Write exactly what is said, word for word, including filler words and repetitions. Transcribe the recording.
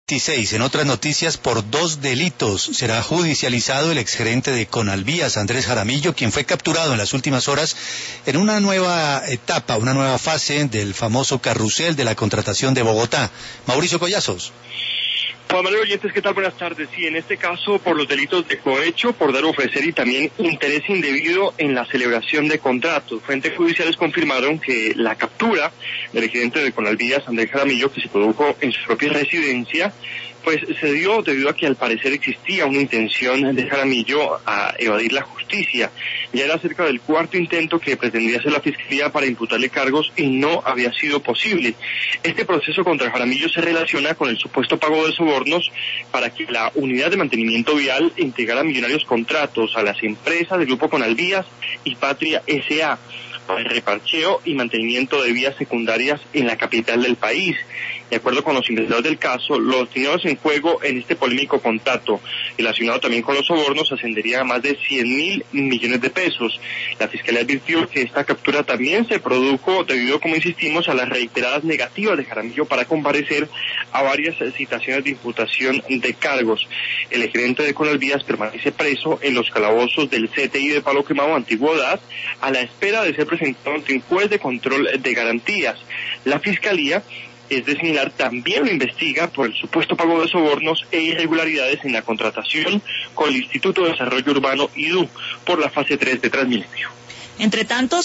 veintiséis. En otras noticias, por dos delitos será judicializado el exgerente de Conalvías, Andrés Jaramillo, quien fue capturado en las últimas horas en una nueva etapa, una nueva fase del famoso carrusel de la contratación de Bogotá. Mauricio Collazos. Juan Manuel Oyentes, ¿qué tal? Buenas tardes. Sí, en este caso por los delitos de cohecho, por dar o ofrecer y también interés indebido en la celebración de contratos. Fuentes judiciales confirmaron que la captura del gerente de Conalvías, Andrés Jaramillo, que se produjo en su propia residencia, pues se dio debido a que al parecer existía una intención de Jaramillo a evadir la justicia. Ya era cerca del cuarto intento que pretendía hacer la Fiscalía para imputarle cargos y no había sido posible. Este proceso contra Jaramillo se relaciona con el supuesto pago de sobornos para que la unidad de mantenimiento vial entregara millonarios contratos a las empresas del Grupo Conalvías y Patria S A para el reparcheo y mantenimiento de vías secundarias en la capital del país. De acuerdo con los investigadores del caso, los dineros en juego en este polémico contrato, relacionado también con los sobornos, ascendería a más de cien mil millones de pesos. La Fiscalía advirtió que esta captura también se produjo debido, como insistimos, a las reiteradas negativas de Jaramillo para comparecer a varias citaciones de imputación de cargos. El gerente de Conalvías permanece preso en los calabozos del C T I de Palo Quemado Antigüedad a la espera de ser presentado ante un juez de control de garantías. La Fiscalía es de similar, también lo investiga por el supuesto pago de sobornos e irregularidades en la contratación con el Instituto de Desarrollo Urbano I D U por la fase tres de Transmilenio. Entre tanto,